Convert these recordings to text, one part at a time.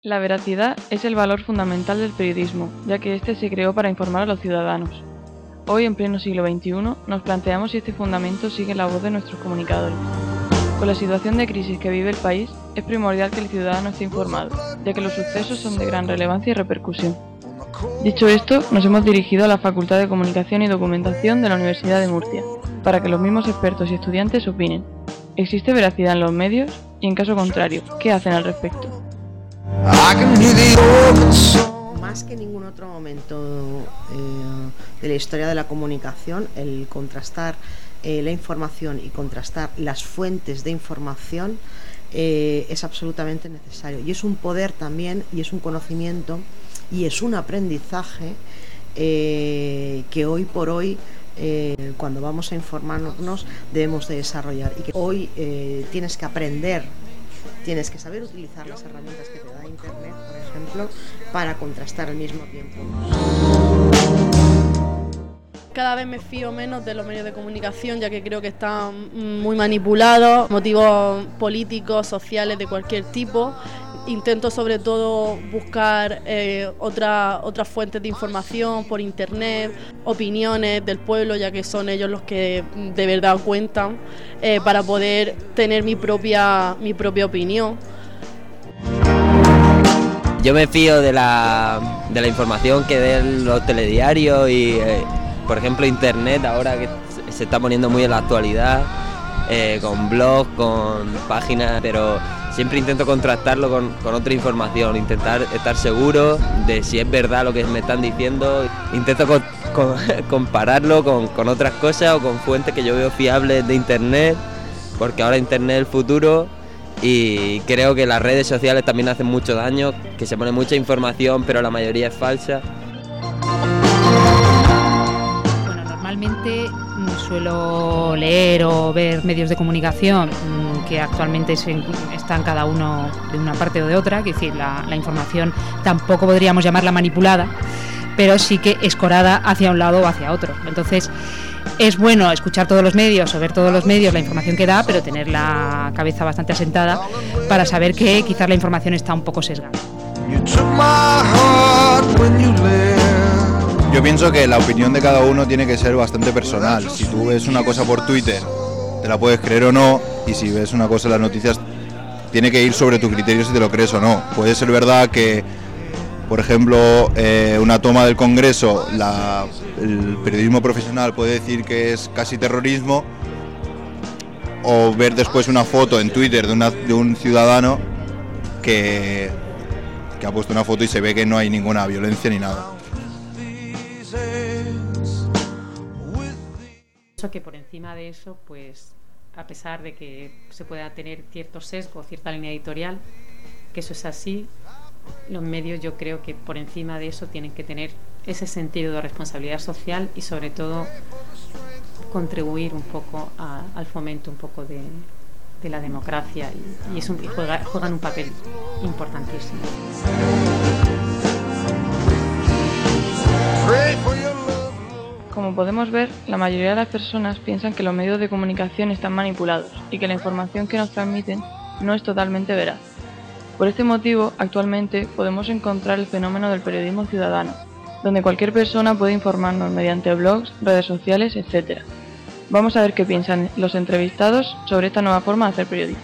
La veracidad es el valor fundamental del periodismo, ya que éste se creó para informar a los ciudadanos. Hoy, en pleno siglo XXI, nos planteamos si este fundamento sigue la voz de nuestros comunicadores. Con la situación de crisis que vive el país, es primordial que el ciudadano esté informado, ya que los sucesos son de gran relevancia y repercusión. Dicho esto, nos hemos dirigido a la Facultad de Comunicación y Documentación de la Universidad de Murcia, para que los mismos expertos y estudiantes opinen. ¿Existe veracidad en los medios? Y en caso contrario, ¿qué hacen al respecto? Más que en ningún otro momento de la historia de la comunicación, el contrastar la información y contrastar las fuentes de información es absolutamente necesario. Y es un poder también, y es un conocimiento, y es un aprendizaje que hoy por hoy, cuando vamos a informarnos, debemos de desarrollar. Y que hoy tienes que aprender, tienes que saber utilizar las herramientas que te da Internet, por ejemplo, para contrastar al mismo tiempo. Cada vez me fío menos de los medios de comunicación, ya que creo que están muy manipulados, motivos políticos, sociales de cualquier tipo. Intento sobre todo buscar otras fuentes de información por internet, opiniones del pueblo, ya que son ellos los que de verdad cuentan, para poder tener mi propia opinión. Yo me fío de la información que den los telediarios y, por ejemplo, internet, ahora que se está poniendo muy en la actualidad, con blogs, con páginas, pero siempre intento contrastarlo con otra información, intentar estar seguro de si es verdad lo que me están diciendo, intento compararlo con otras cosas o con fuentes que yo veo fiables de internet, porque ahora internet es el futuro y creo que las redes sociales también hacen mucho daño, que se pone mucha información pero la mayoría es falsa. Bueno, normalmente suelo leer o ver medios de comunicación que actualmente están cada uno de una parte o de otra, que es decir, la información tampoco podríamos llamarla manipulada, pero sí que escorada hacia un lado o hacia otro. Entonces, es bueno escuchar todos los medios o ver todos los medios la información que da, pero tener la cabeza bastante asentada para saber que quizás la información está un poco sesgada. Yo pienso que la opinión de cada uno tiene que ser bastante personal. Si tú ves una cosa por Twitter, te la puedes creer o no, y si ves una cosa en las noticias, tiene que ir sobre tu criterio si te lo crees o no. Puede ser verdad que, por ejemplo, una toma del Congreso, el periodismo profesional puede decir que es casi terrorismo, o ver después una foto en Twitter de un ciudadano que ha puesto una foto y se ve que no hay ninguna violencia ni nada. Que por encima de eso, pues a pesar de que se pueda tener cierto sesgo, cierta línea editorial, que eso es así, los medios yo creo que por encima de eso tienen que tener ese sentido de responsabilidad social y sobre todo contribuir un poco al fomento un poco de la democracia y juegan un papel importantísimo. Como podemos ver, la mayoría de las personas piensan que los medios de comunicación están manipulados y que la información que nos transmiten no es totalmente veraz. Por este motivo, actualmente podemos encontrar el fenómeno del periodismo ciudadano, donde cualquier persona puede informarnos mediante blogs, redes sociales, etc. Vamos a ver qué piensan los entrevistados sobre esta nueva forma de hacer periodismo.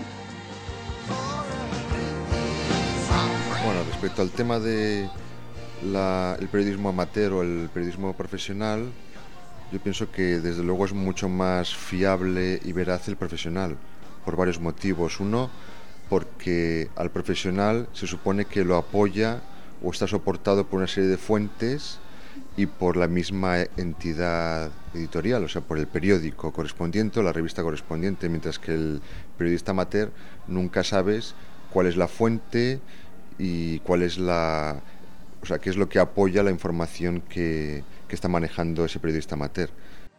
Bueno, respecto al tema de el periodismo amateur o el periodismo profesional, yo pienso que desde luego es mucho más fiable y veraz el profesional, por varios motivos. Uno, porque al profesional se supone que lo apoya o está soportado por una serie de fuentes y por la misma entidad editorial, o sea, por el periódico correspondiente o la revista correspondiente, mientras que el periodista amateur nunca sabes cuál es la fuente y cuál es qué es lo que apoya la información que está manejando ese periodista amateur.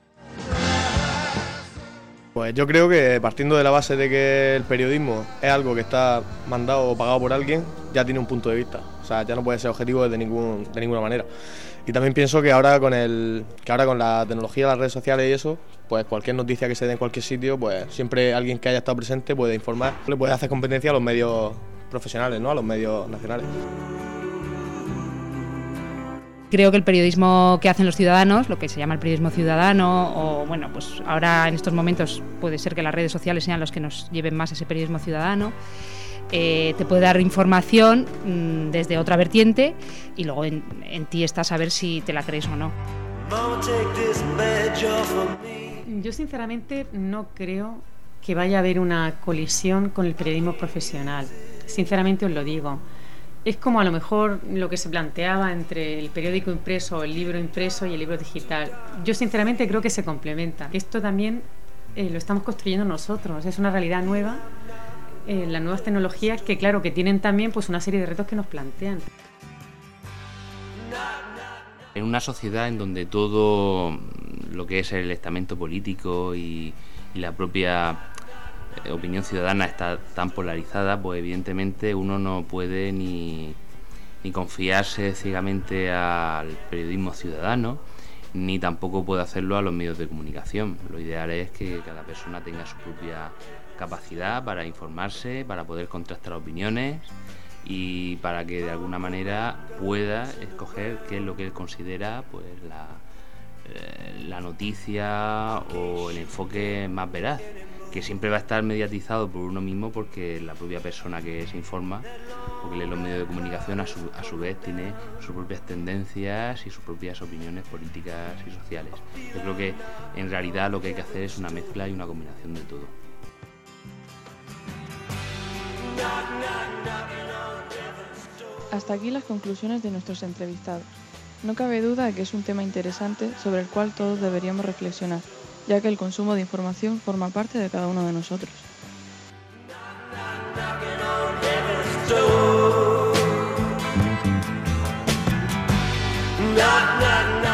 Pues yo creo que partiendo de la base de que el periodismo es algo que está mandado o pagado por alguien, ya tiene un punto de vista. O sea, ya no puede ser objetivo de ninguna manera. Y también pienso que ahora con la tecnología, las redes sociales y eso, pues cualquier noticia que se dé en cualquier sitio, pues siempre alguien que haya estado presente puede informar, le puede hacer competencia a los medios profesionales, ¿no? A los medios nacionales. Creo que el periodismo que hacen los ciudadanos, lo que se llama el periodismo ciudadano, o bueno, pues ahora en estos momentos puede ser que las redes sociales sean los que nos lleven más a ese periodismo ciudadano, te puede dar información desde otra vertiente y luego en ti está saber si te la crees o no. Yo sinceramente no creo que vaya a haber una colisión con el periodismo profesional. Sinceramente os lo digo. Es como a lo mejor lo que se planteaba entre el periódico impreso, el libro impreso y el libro digital. Yo sinceramente creo que se complementa. Esto también lo estamos construyendo nosotros. Es una realidad nueva. Las nuevas tecnologías que claro que tienen también pues una serie de retos que nos plantean. En una sociedad en donde todo lo que es el estamento político y la propia opinión ciudadana está tan polarizada, pues evidentemente uno no puede ni confiarse ciegamente al periodismo ciudadano, ni tampoco puede hacerlo a los medios de comunicación. Lo ideal es que cada persona tenga su propia capacidad para informarse, para poder contrastar opiniones y para que de alguna manera pueda escoger qué es lo que él considera pues la noticia o el enfoque más veraz, que siempre va a estar mediatizado por uno mismo porque la propia persona que se informa o que lee los medios de comunicación a su vez tiene sus propias tendencias y sus propias opiniones políticas y sociales. Yo creo que en realidad lo que hay que hacer es una mezcla y una combinación de todo. Hasta aquí las conclusiones de nuestros entrevistados. No cabe duda de que es un tema interesante sobre el cual todos deberíamos reflexionar, ya que el consumo de información forma parte de cada uno de nosotros. Knock, knock, knock.